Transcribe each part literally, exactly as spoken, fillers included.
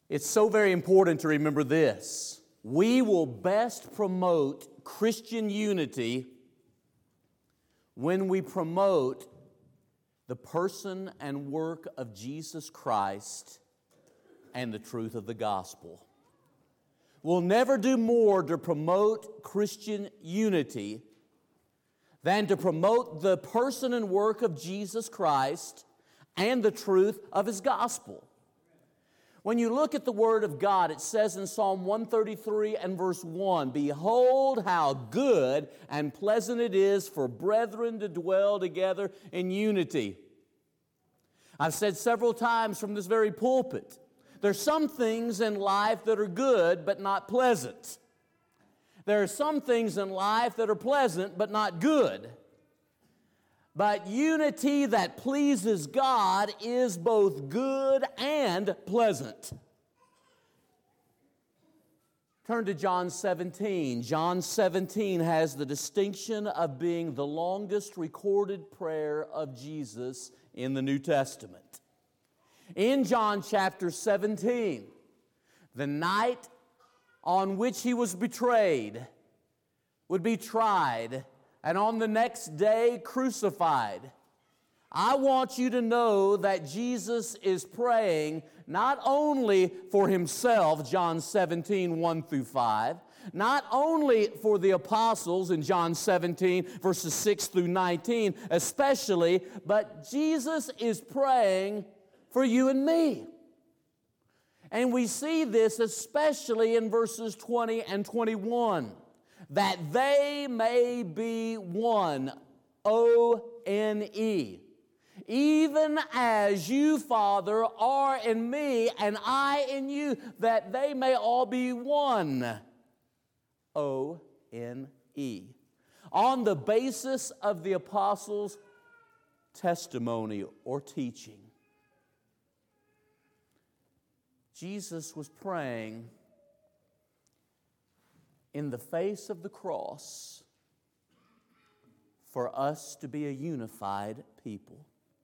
It's so very important to remember this. We will best promote Christian unity when we promote the person and work of Jesus Christ and the truth of the gospel. We'll never do more to promote Christian unity than to promote the person and work of Jesus Christ and the truth of His gospel. When you look at the Word of God, it says in Psalm one thirty-three and verse one, "Behold how good and pleasant it is for brethren to dwell together in unity." I've said several times from this very pulpit, there's some things in life that are good but not pleasant. There are some things in life that are pleasant but not good. But unity that pleases God is both good and pleasant. Turn to John seventeen. John seventeen has the distinction of being the longest recorded prayer of Jesus in the New Testament. In John chapter seventeen, the night on which He was betrayed, would be tried, and on the next day crucified. I want you to know that Jesus is praying not only for Himself, John seventeen, one through five, not only for the apostles in John seventeen, verses six through nineteen, especially, but Jesus is praying for you and me. And we see this especially in verses twenty and twenty-one. That they may be one, O N E. Even as you, Father, are in me, and I in you, that they may all be one, O N E. On the basis of the apostles' testimony or teaching, Jesus was praying in the face of the cross for us to be a unified people.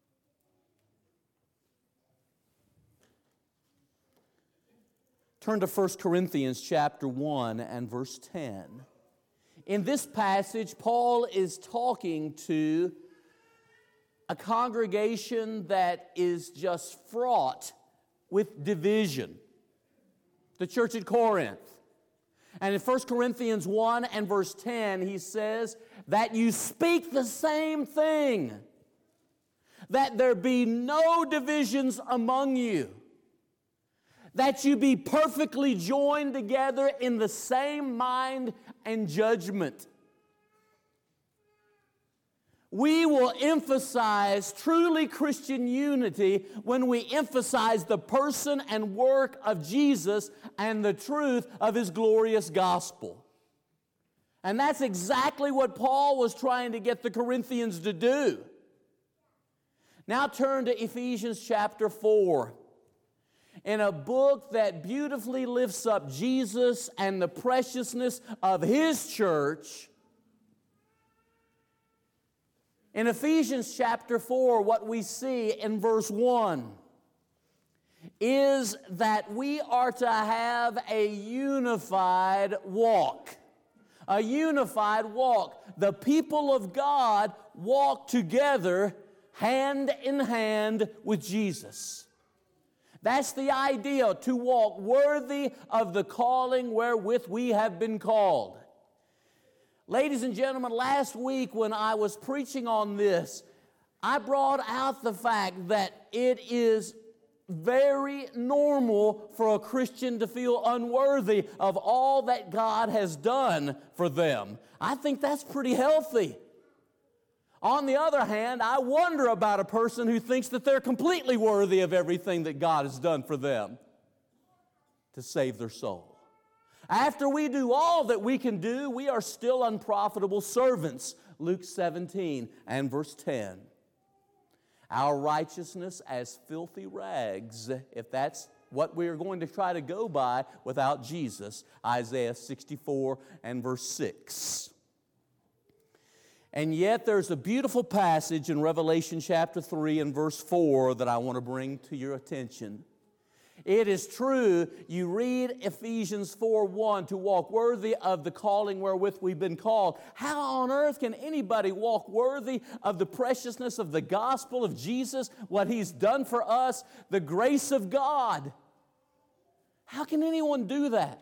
Turn to First Corinthians chapter one and verse ten. In this passage, Paul is talking to a congregation that is just fraught with division. The church at Corinth. And in First Corinthians one and verse ten, he says that you speak the same thing, that there be no divisions among you, that you be perfectly joined together in the same mind and judgment. We will emphasize truly Christian unity when we emphasize the person and work of Jesus and the truth of His glorious gospel. And that's exactly what Paul was trying to get the Corinthians to do. Now turn to Ephesians chapter four. In a book that beautifully lifts up Jesus and the preciousness of His church. In Ephesians chapter four, what we see in verse one is that we are to have a unified walk. A unified walk. The people of God walk together hand in hand with Jesus. That's the idea, to walk worthy of the calling wherewith we have been called. Ladies and gentlemen, last week when I was preaching on this, I brought out the fact that it is very normal for a Christian to feel unworthy of all that God has done for them. I think that's pretty healthy. On the other hand, I wonder about a person who thinks that they're completely worthy of everything that God has done for them to save their soul. After we do all that we can do, we are still unprofitable servants. Luke seventeen and verse ten. Our righteousness as filthy rags, if that's what we are going to try to go by without Jesus. Isaiah sixty-four and verse six. And yet there's a beautiful passage in Revelation chapter three and verse four that I want to bring to your attention. It is true, you read Ephesians four one, to walk worthy of the calling wherewith we've been called. How on earth can anybody walk worthy of the preciousness of the gospel of Jesus, what He's done for us, the grace of God? How can anyone do that?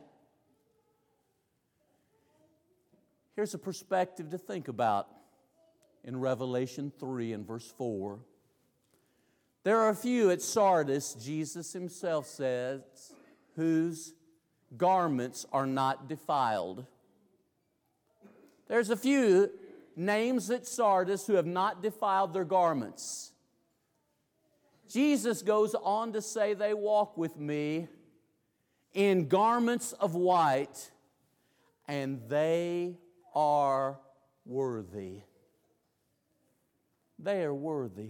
Here's a perspective to think about in Revelation three and verse four. There are a few at Sardis, Jesus Himself says, whose garments are not defiled. There's a few names at Sardis who have not defiled their garments. Jesus goes on to say, they walk with me in garments of white, and they are worthy. They are worthy.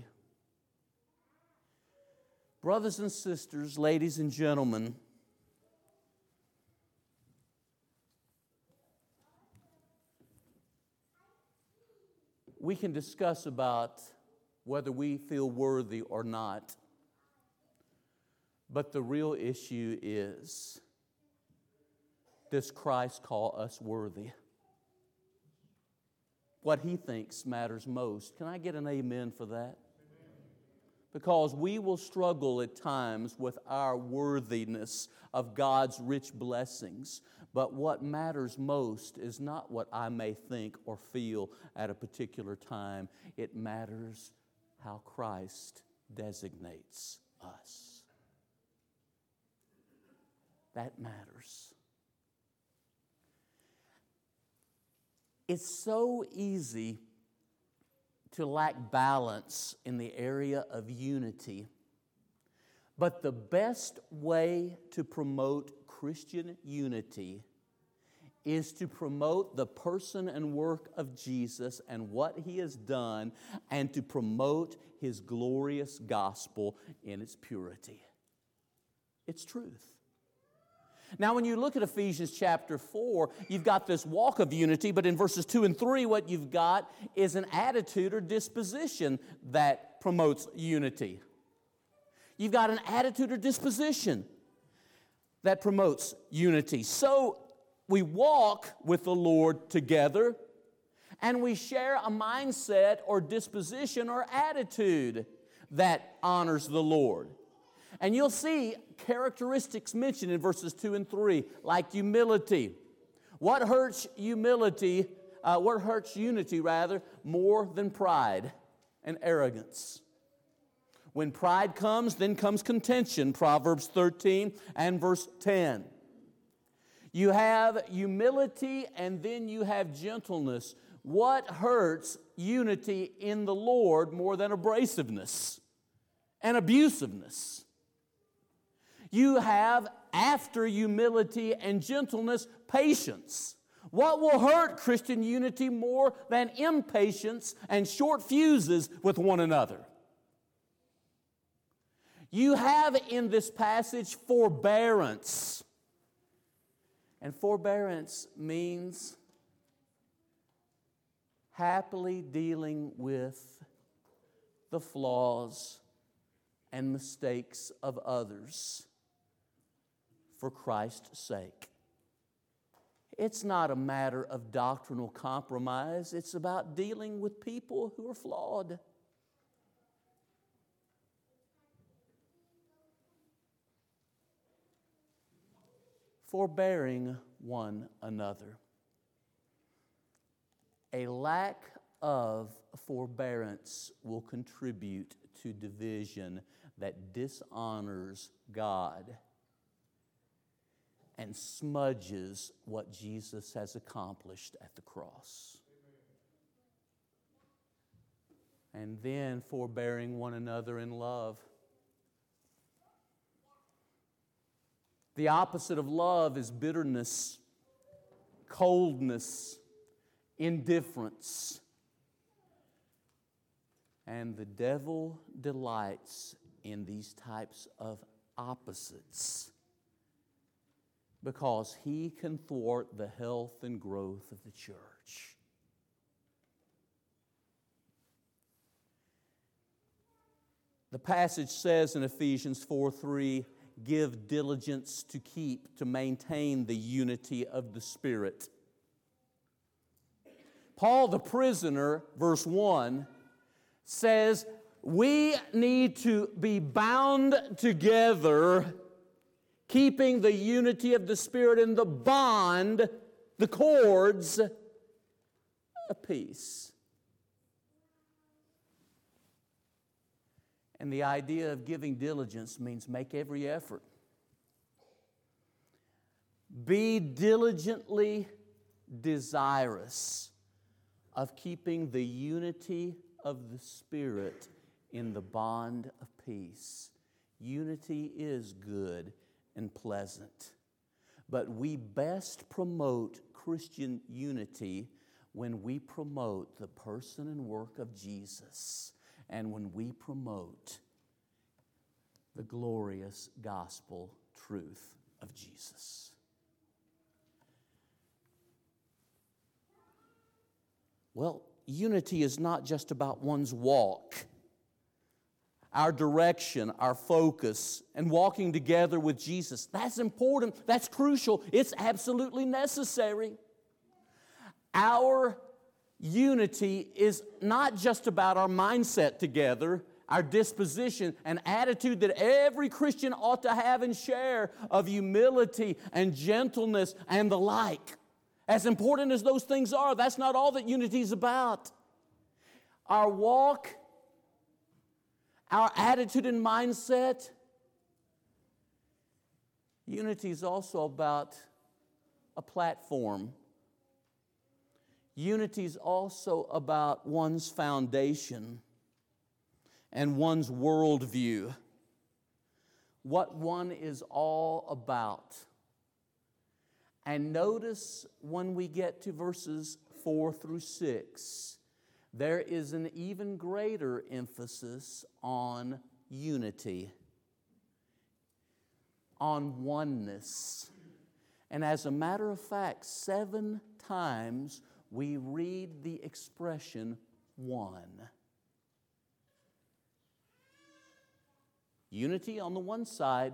Brothers and sisters, ladies and gentlemen, we can discuss about whether we feel worthy or not. But the real issue is, does Christ call us worthy? What He thinks matters most. Can I get an amen for that? Because we will struggle at times with our worthiness of God's rich blessings. But what matters most is not what I may think or feel at a particular time. It matters how Christ designates us. That matters. It's so easy to lack balance in the area of unity. But the best way to promote Christian unity is to promote the person and work of Jesus and what He has done, and to promote His glorious gospel in its purity. It's truth. Now, when you look at Ephesians chapter four, you've got this walk of unity, but in verses two and three, what you've got is an attitude or disposition that promotes unity. You've got an attitude or disposition that promotes unity. So, we walk with the Lord together, and we share a mindset or disposition or attitude that honors the Lord. And you'll see characteristics mentioned in verses two and three, like humility. What hurts humility, uh, what hurts unity, rather, more than pride and arrogance? When pride comes, then comes contention, Proverbs thirteen and verse ten. You have humility and then you have gentleness. What hurts unity in the Lord more than abrasiveness and abusiveness? You have, after humility and gentleness, patience. What will hurt Christian unity more than impatience and short fuses with one another? You have in this passage forbearance. And forbearance means happily dealing with the flaws and mistakes of others for Christ's sake. It's not a matter of doctrinal compromise. It's about dealing with people who are flawed. Forbearing one another. A lack of forbearance will contribute to division that dishonors God and smudges what Jesus has accomplished at the cross. And then forbearing one another in love. The opposite of love is bitterness, coldness, indifference. And the devil delights in these types of opposites because he can thwart the health and growth of the church. The passage says in Ephesians four three, give diligence to keep, to maintain the unity of the Spirit. Paul the prisoner, verse one, says we need to be bound together, keeping the unity of the Spirit in the bond, the cords of peace. And the idea of giving diligence means make every effort. Be diligently desirous of keeping the unity of the Spirit in the bond of peace. Unity is good and pleasant, but we best promote Christian unity when we promote the person and work of Jesus, and when we promote the glorious gospel truth of Jesus. Well, unity is not just about one's walk, our direction, our focus, and walking together with Jesus. That's important. That's crucial. It's absolutely necessary. Our unity is not just about our mindset together, our disposition, an attitude that every Christian ought to have and share of humility and gentleness and the like. As important as those things are, that's not all that unity is about. Our walk, our attitude and mindset, unity is also about a platform. Unity is also about one's foundation and one's worldview, what one is all about. And notice when we get to verses four through six, there is an even greater emphasis on unity, on oneness. And as a matter of fact, seven times we read the expression one. Unity on the one side,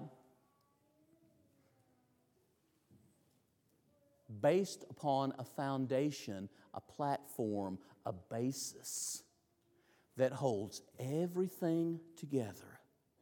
based upon a foundation, a platform, a basis that holds everything together.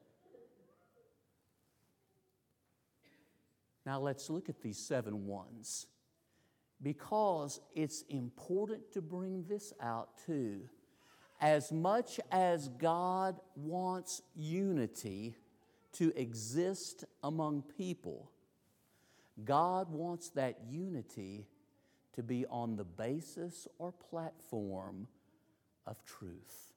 Now let's look at these seven ones, because it's important to bring this out too. As much as God wants unity to exist among people, God wants that unity to be on the basis or platform of truth.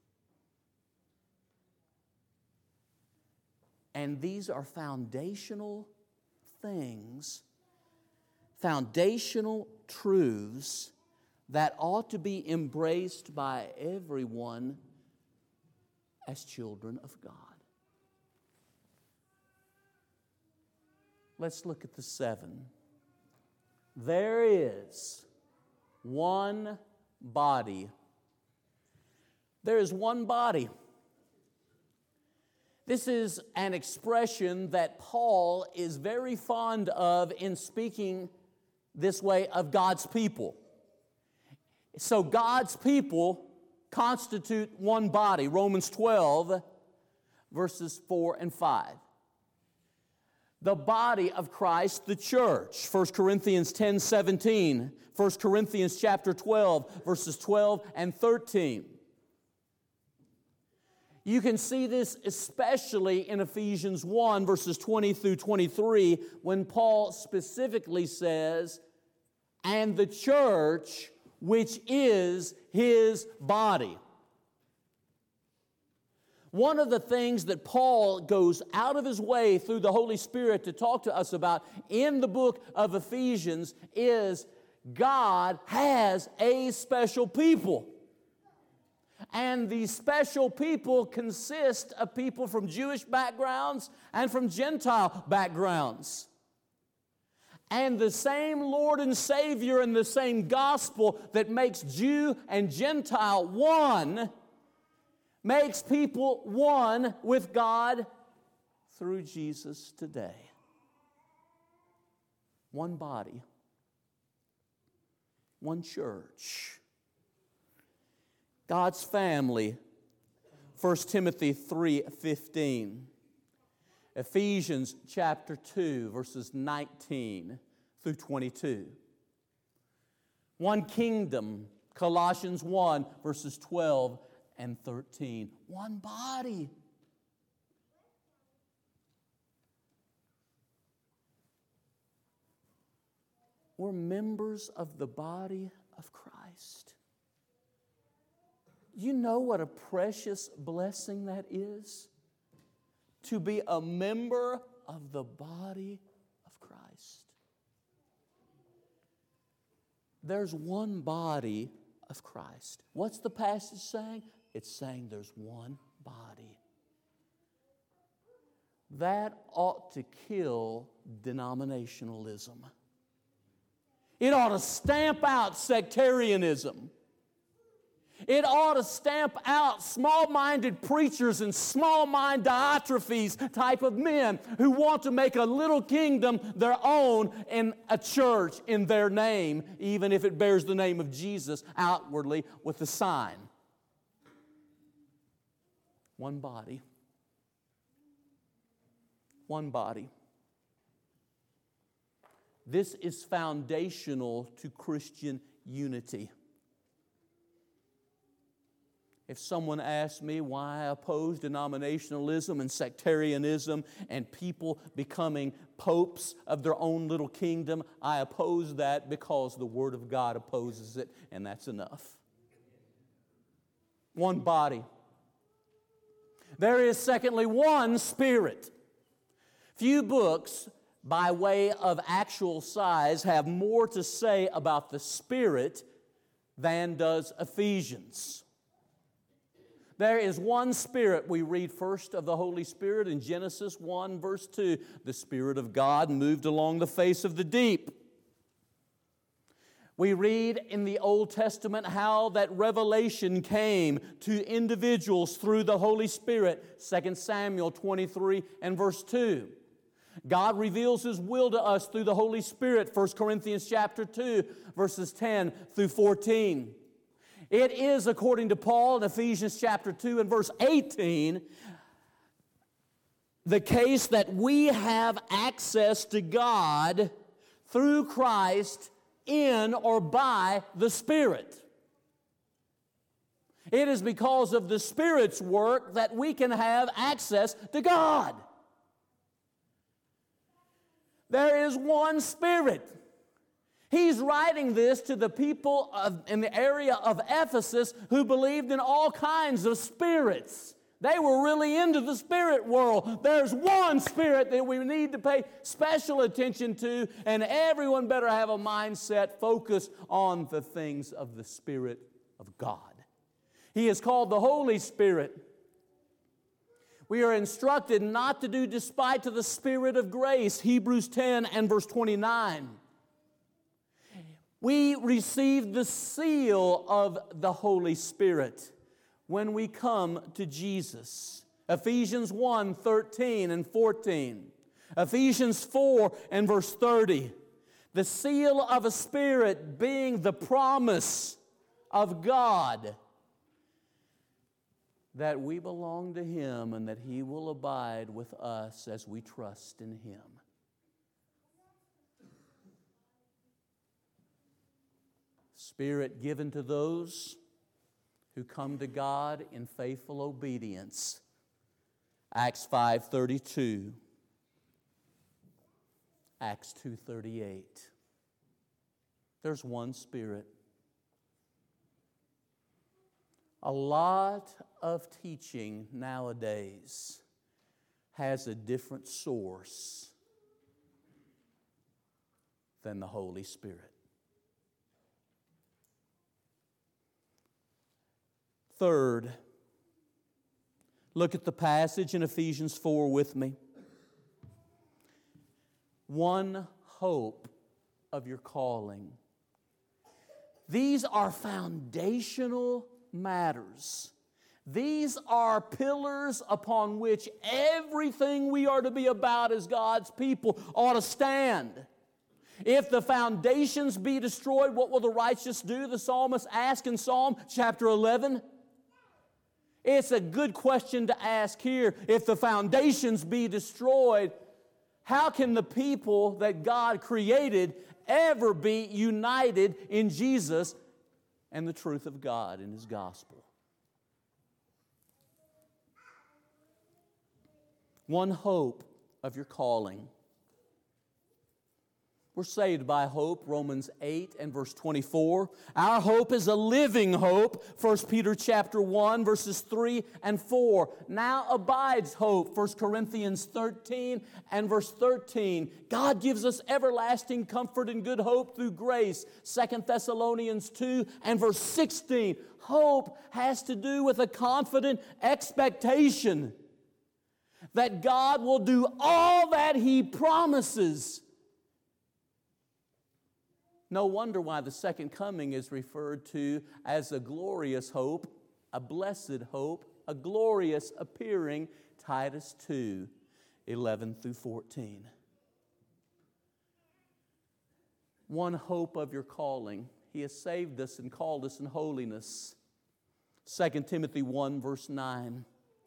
And these are foundational things, foundational truths that ought to be embraced by everyone as children of God. Let's look at the seven. There is one body. There is one body. This is an expression that Paul is very fond of in speaking this way of God's people. So God's people constitute one body. Romans twelve, verses four and five. The body of Christ, the church. First Corinthians ten seventeen. First Corinthians chapter twelve, verses twelve and thirteen. You can see this especially in Ephesians one, verses twenty through twenty-three, when Paul specifically says, and the church, which is his body. One of the things that Paul goes out of his way through the Holy Spirit to talk to us about in the book of Ephesians is God has a special people. And these special people consist of people from Jewish backgrounds and from Gentile backgrounds. And the same Lord and Savior and the same gospel that makes Jew and Gentile one makes people one with God through Jesus today. One body, one church. God's family, First Timothy three fifteen. Ephesians chapter two, verses nineteen through twenty-two. One kingdom, Colossians one, verses twelve and thirteen. One body. We're members of the body of Christ. You know what a precious blessing that is? To be a member of the body of Christ. There's one body of Christ. What's the passage saying? It's saying there's one body. That ought to kill denominationalism. It ought to stamp out sectarianism. It ought to stamp out small-minded preachers and small-mind Diotrephes type of men who want to make a little kingdom their own in a church in their name, even if it bears the name of Jesus outwardly with the sign. One body. One body. This is foundational to Christian unity. If someone asks me why I oppose denominationalism and sectarianism and people becoming popes of their own little kingdom, I oppose that because the Word of God opposes it, and that's enough. One body. There is, secondly, one Spirit. Few books, by way of actual size, have more to say about the Spirit than does Ephesians. There is one Spirit. We read first of the Holy Spirit in Genesis one, verse two. The Spirit of God moved along the face of the deep. We read in the Old Testament how that revelation came to individuals through the Holy Spirit. Second Samuel twenty-three and verse two. God reveals His will to us through the Holy Spirit, First Corinthians chapter two, verses ten through fourteen. It is, according to Paul in Ephesians chapter two and verse eighteen, the case that we have access to God through Christ in or by the Spirit. It is because of the Spirit's work that we can have access to God. There is one Spirit. He's writing this to the people of, in the area of Ephesus who believed in all kinds of spirits. They were really into the spirit world. There's one Spirit that we need to pay special attention to, and everyone better have a mindset focused on the things of the Spirit of God. He is called the Holy Spirit. We are instructed not to do despite to the Spirit of grace, Hebrews ten and verse twenty-nine. We receive the seal of the Holy Spirit when we come to Jesus. Ephesians one, thirteen and fourteen. Ephesians four and verse thirty. The seal of a Spirit being the promise of God that we belong to Him and that He will abide with us as we trust in Him. Spirit given to those who come to God in faithful obedience. Acts five thirty-two. Acts two thirty-eight. There's one Spirit. A lot of teaching nowadays has a different source than the Holy Spirit. Third, look at the passage in Ephesians four with me. One hope of your calling. These are foundational matters These are pillars upon which everything we are to be about as God's people ought to stand. If the foundations be destroyed, what will the righteous do? The psalmist asks in Psalm chapter eleven. It's a good question to ask here. If the foundations be destroyed, how can the people that God created ever be united in Jesus and the truth of God in His gospel? One hope of your calling. We're saved by hope, Romans eight and verse twenty-four. Our hope is a living hope, First Peter chapter one, verses three and four. Now abides hope, First Corinthians thirteen and verse thirteen. God gives us everlasting comfort and good hope through grace, Second Thessalonians two and verse sixteen. Hope has to do with a confident expectation that God will do all that He promises. No wonder why the second coming is referred to as a glorious hope, a blessed hope, a glorious appearing, Titus two, eleven through fourteen. One hope of your calling. He has saved us and called us in holiness. Second Timothy one, verse nine.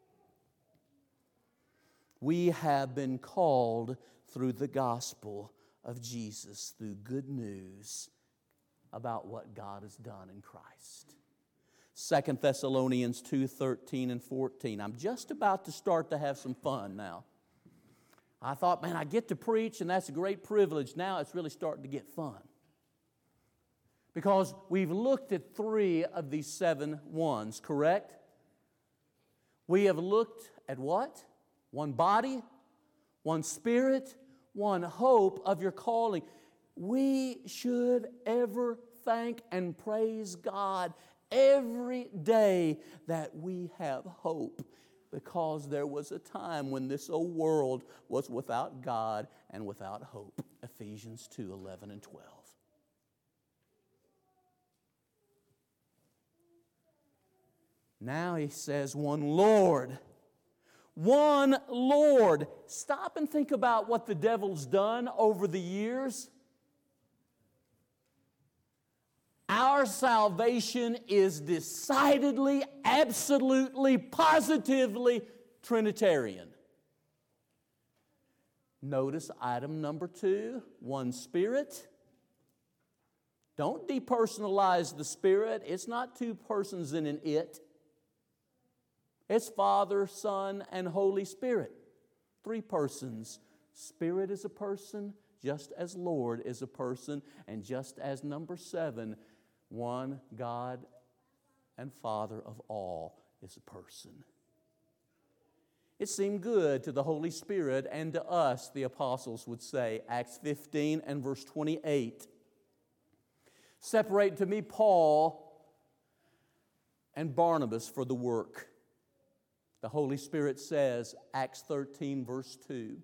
We have been called through the gospel of Jesus, through good news about what God has done in Christ. Second Thessalonians two, thirteen and fourteen. I'm just about to start to have some fun now. I thought, man, I get to preach and that's a great privilege. Now it's really starting to get fun. Because we've looked at three of these seven ones, correct? We have looked at what? One body, one spirit, one hope of your calling. We should ever thank and praise God every day that we have hope, because there was a time when this old world was without God and without hope. Ephesians two, eleven and twelve. Now he says, one Lord. One Lord. Stop and think about what the devil's done over the years. Our salvation is decidedly, absolutely, positively Trinitarian. Notice item number two, one Spirit. Don't depersonalize the Spirit. It's not two persons in an it. It's Father, Son, and Holy Spirit. Three persons. Spirit is a person, just as Lord is a person, and just as number seven, one God and Father of all is a person. It seemed good to the Holy Spirit and to us, the apostles would say, Acts fifteen and verse twenty-eight. Separate to me Paul and Barnabas for the work. The Holy Spirit says, Acts thirteen, verse two.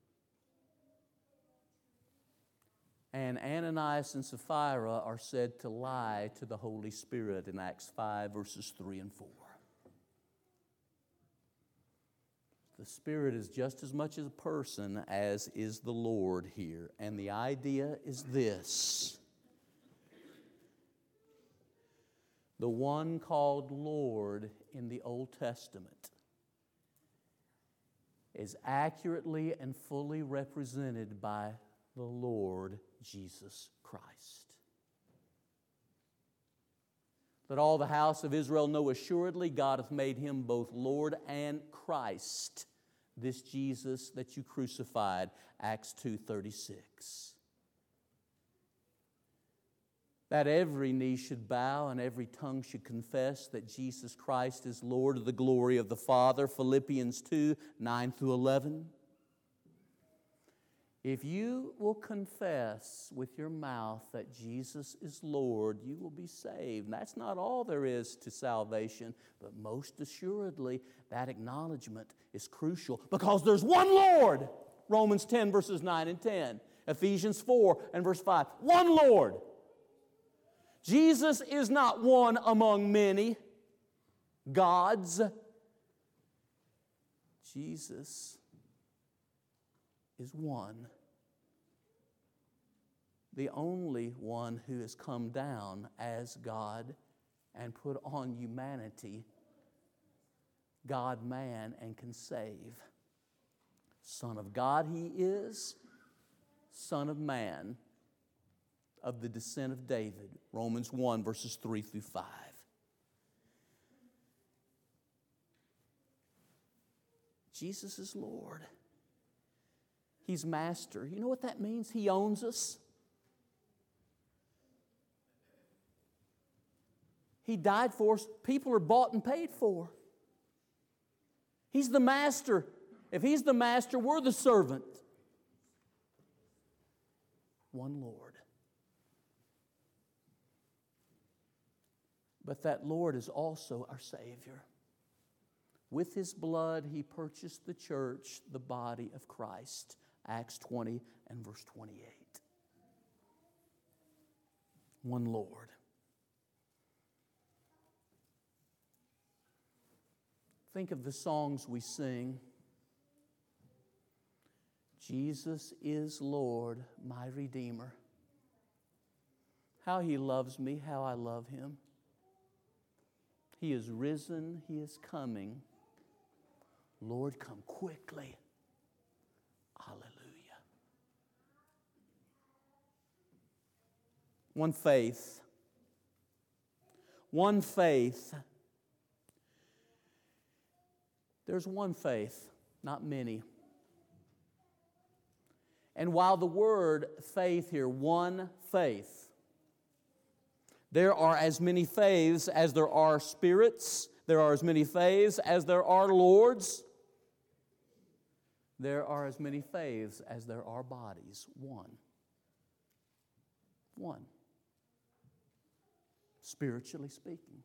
And Ananias and Sapphira are said to lie to the Holy Spirit in Acts five, verses three and four. The Spirit is just as much as a person as is the Lord here. And the idea is this. The one called Lord in the Old Testament is accurately and fully represented by the Lord Jesus Christ. Let all the house of Israel know assuredly God hath made Him both Lord and Christ, this Jesus that you crucified, Acts two thirty-six. That every knee should bow and every tongue should confess that Jesus Christ is Lord, to the glory of the Father, Philippians two, nine through eleven. If you will confess with your mouth that Jesus is Lord, you will be saved. And that's not all there is to salvation, but most assuredly, that acknowledgement is crucial because there's one Lord. Romans ten, verses nine and ten. Ephesians four and verse five. One Lord. Jesus is not one among many. gods. Jesus is one. The only one who has come down as God and put on humanity, God-man, and can save. Son of God He is, Son of man, of the descent of David. Romans one, verses three through five. Jesus is Lord. He's Master. You know what that means? He owns us. He died for us. People are bought and paid for. He's the Master. If He's the Master, we're the servant. One Lord. But that Lord is also our Savior. With His blood, He purchased the church, the body of Christ. Acts twenty and verse twenty-eight. One Lord. Think of the songs we sing. Jesus is Lord, my Redeemer. How He loves me, how I love Him. He is risen, He is coming. Lord, come quickly. Hallelujah. One faith. One faith. There's one faith, not many. And while the word faith here, one faith, there are as many faiths as there are spirits. There are as many faiths as there are lords. There are as many faiths as there are bodies. One. One. Spiritually speaking.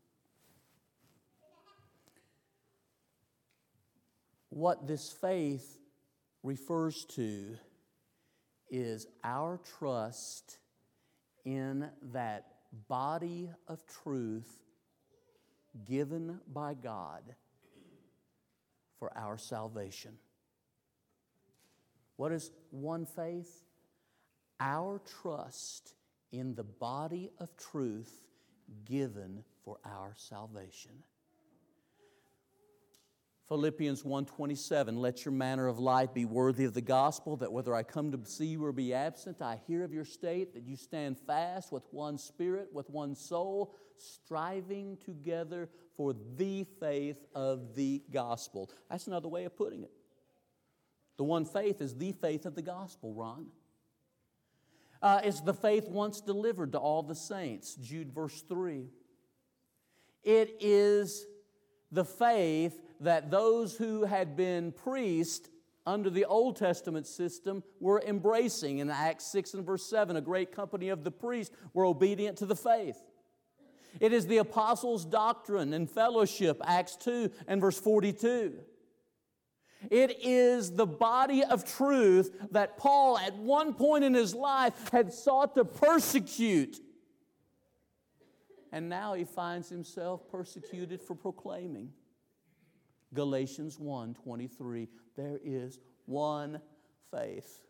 What this faith refers to is our trust in that body of truth given by God for our salvation. What is one faith? Our trust in the body of truth given for our salvation. Philippians one twenty-seven, let your manner of life be worthy of the gospel, that whether I come to see you or be absent, I hear of your state, that you stand fast with one spirit, with one soul, striving together for the faith of the gospel. That's another way of putting it. The one faith is the faith of the gospel, Ron. Uh, it's the faith once delivered to all the saints, Jude verse three. It is the faith that those who had been priests under the Old Testament system were embracing. In Acts six and verse seven, a great company of the priests were obedient to the faith. It is the apostles' doctrine and fellowship, Acts two and verse forty-two. It is the body of truth that Paul at one point in his life had sought to persecute. And now he finds himself persecuted for proclaiming. Galatians one twenty-three, there is one faith.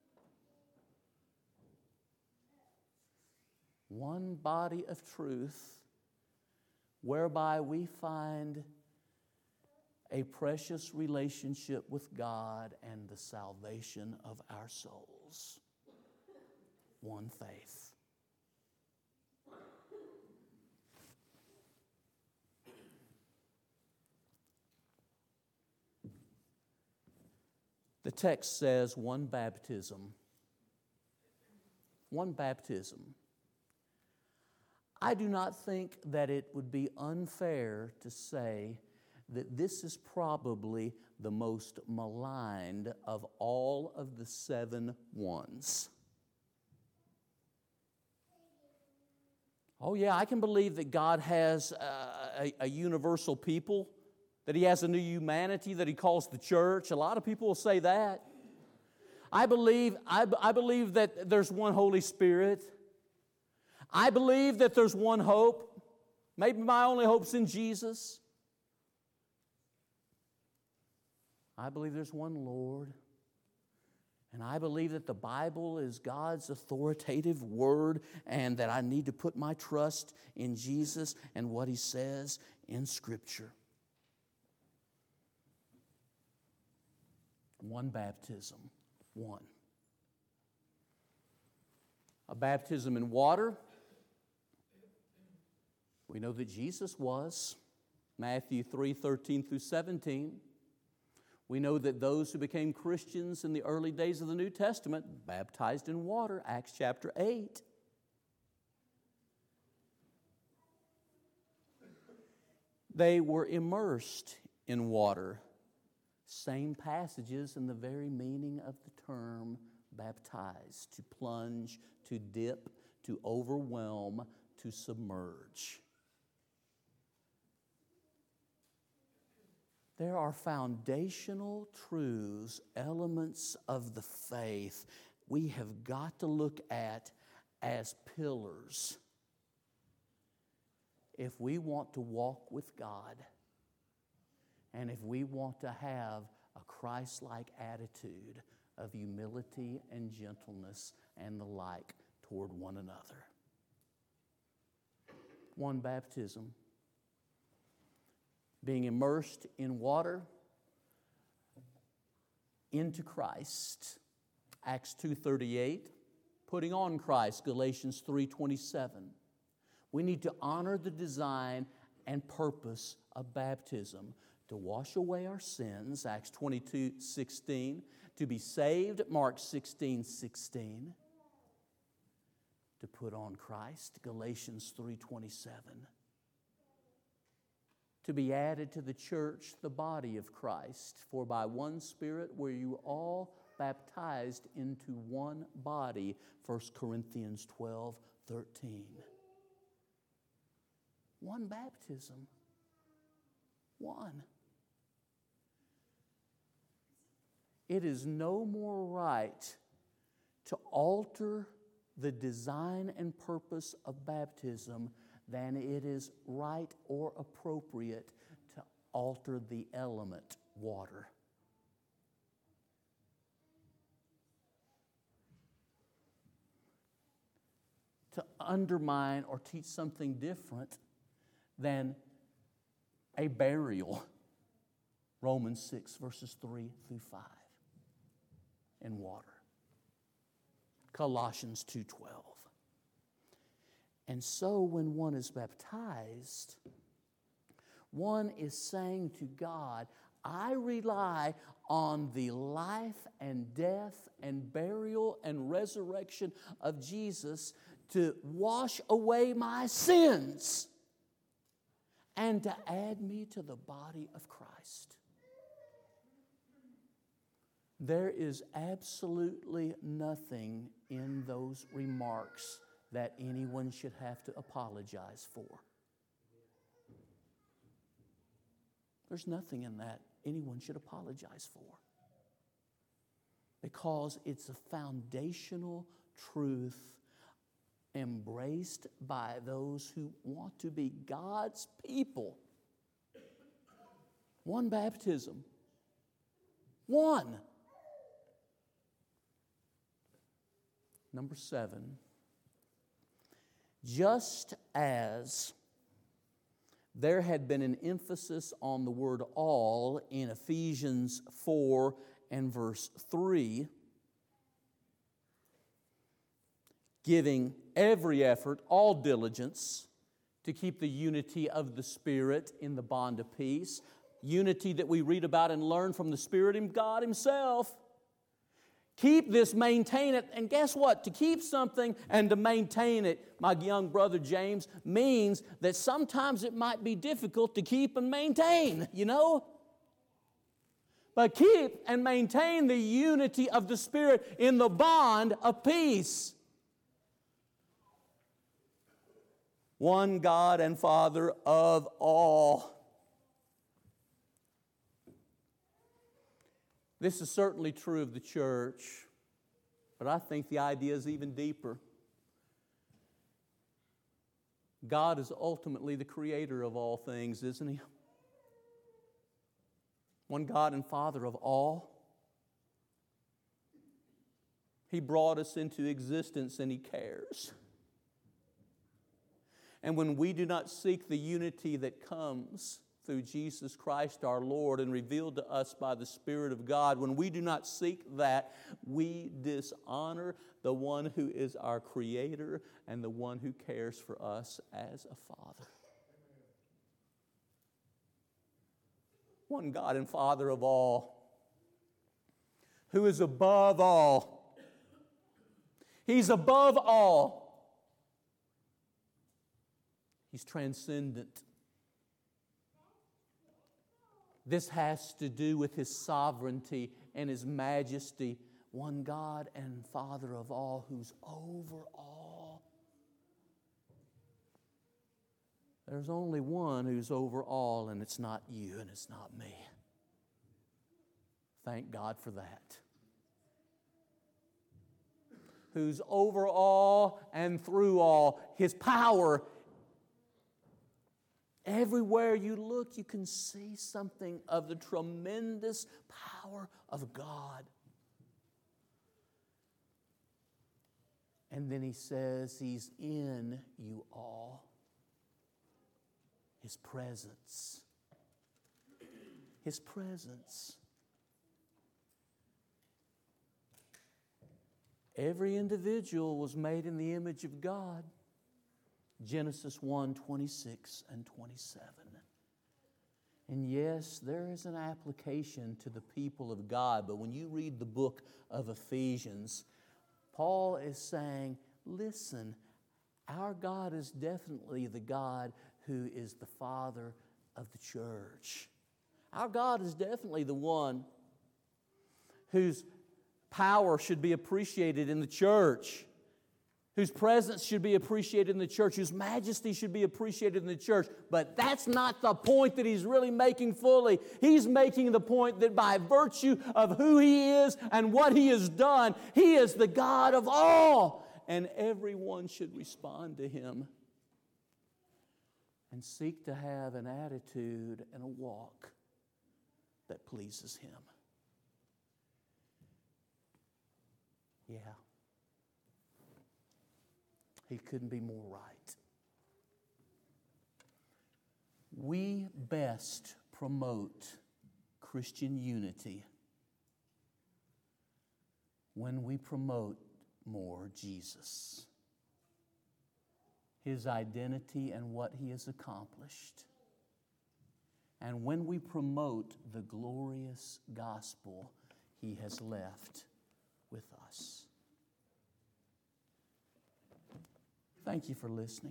One body of truth whereby we find a precious relationship with God and the salvation of our souls. One faith. The text says one baptism. One baptism. I do not think that it would be unfair to say that this is probably the most maligned of all of the seven ones. Oh yeah, I can believe that God has a, a, a universal people, that He has a new humanity that He calls the church. A lot of people will say that. I believe, I, I believe that there's one Holy Spirit. I believe that there's one hope. Maybe my only hope's in Jesus. I believe there's one Lord. And I believe that the Bible is God's authoritative word and that I need to put my trust in Jesus and what He says in Scripture. One baptism. One. A baptism in water. We know that Jesus was. Matthew three, thirteen through seventeen. We know that those who became Christians in the early days of the New Testament baptized in water, Acts chapter eight. They were immersed in water. Same passages in the very meaning of the term baptized, to plunge, to dip, to overwhelm, to submerge. There are foundational truths, elements of the faith we have got to look at as pillars if we want to walk with God and if we want to have a Christ-like attitude of humility and gentleness and the like toward one another. One baptism. Being immersed in water into Christ, Acts two thirty-eight. Putting on Christ, Galatians three twenty-seven. We need to honor the design and purpose of baptism to wash away our sins, Acts twenty-two sixteen. To be saved, Mark sixteen sixteen. To put on Christ, Galatians three twenty-seven. To be added to the church, the body of Christ. For by one Spirit were you all baptized into one body, First Corinthians twelve thirteen. One baptism. One. It is no more right to alter the design and purpose of baptism than it is right or appropriate to alter the element water. To undermine or teach something different than a burial, Romans six, verses three through five, in water. Colossians two twelve. And so when one is baptized, one is saying to God, I rely on the life and death and burial and resurrection of Jesus to wash away my sins and to add me to the body of Christ. There is absolutely nothing in those remarks that anyone should have to apologize for. There's nothing in that anyone should apologize for. Because it's a foundational truth embraced by those who want to be God's people. One baptism. One. Number seven. Just as there had been an emphasis on the word all in Ephesians four and verse three, giving every effort, all diligence, to keep the unity of the Spirit in the bond of peace, unity that we read about and learn from the Spirit of God Himself. Keep this, maintain it, and guess what? To keep something and to maintain it, my young brother James, means that sometimes it might be difficult to keep and maintain, you know? But keep and maintain the unity of the Spirit in the bond of peace. One God and Father of all. This is certainly true of the church, but I think the idea is even deeper. God is ultimately the creator of all things, isn't He? one God and Father of all. He brought us into existence and He cares. And when we do not seek the unity that comes through Jesus Christ our Lord and revealed to us by the Spirit of God, when we do not seek that, we dishonor the one who is our Creator and the one who cares for us as a Father. One God and Father of all, who is above all. He's above all. He's transcendent. This has to do with His sovereignty and His majesty. One God and Father of all, who's over all. There's only one who's over all, and it's not you and it's not me. Thank God for that. Who's over all and through all. His power. Everywhere you look, you can see something of the tremendous power of God. And then He says He's in you all. His presence. His presence. Every individual was made in the image of God. Genesis one, twenty-six and twenty-seven. And yes, there is an application to the people of God, but when you read the book of Ephesians, Paul is saying, listen, our God is definitely the God who is the Father of the church. Our God is definitely the one whose power should be appreciated in the church, whose presence should be appreciated in the church, whose majesty should be appreciated in the church. But that's not the point that he's really making fully. He's making the point that by virtue of who He is and what He has done, He is the God of all. And everyone should respond to Him and seek to have an attitude and a walk that pleases Him. Yeah. He couldn't be more right. We best promote Christian unity when we promote more Jesus, His identity and what He has accomplished. And when we promote the glorious gospel He has left with us. Thank you for listening.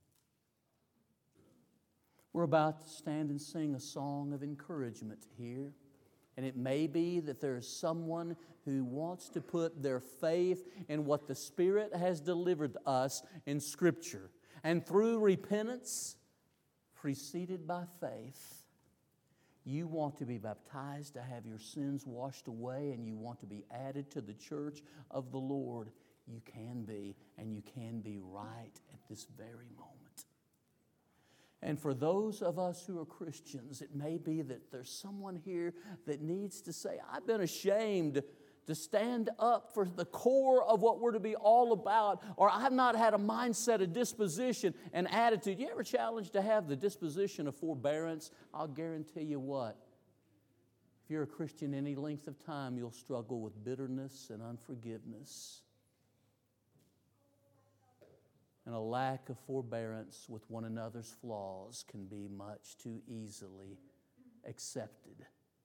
We're about to stand and sing a song of encouragement here. And it may be that there's someone who wants to put their faith in what the Spirit has delivered us in Scripture. And through repentance, preceded by faith, you want to be baptized to have your sins washed away, and you want to be added to the church of the Lord. You can be, and you can be right at this very moment. And for those of us who are Christians, it may be that there's someone here that needs to say, I've been ashamed to stand up for the core of what we're to be all about, or I've not had a mindset, a disposition, an attitude. You ever challenged to have the disposition of forbearance? I'll guarantee you what. If you're a Christian any length of time, you'll struggle with bitterness and unforgiveness. And a lack of forbearance with one another's flaws can be much too easily accepted.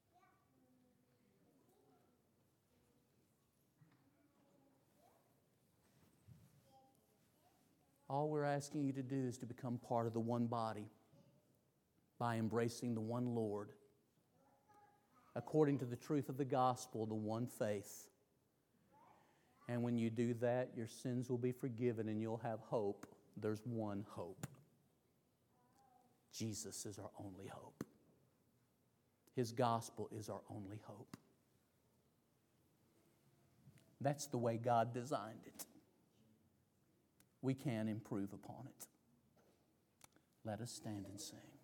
All we're asking you to do is to become part of the one body by embracing the one Lord, according to the truth of the gospel, the one faith. And when you do that, your sins will be forgiven and you'll have hope. There's one hope. Jesus is our only hope. His gospel is our only hope. That's the way God designed it. We can improve upon it. Let us stand and sing.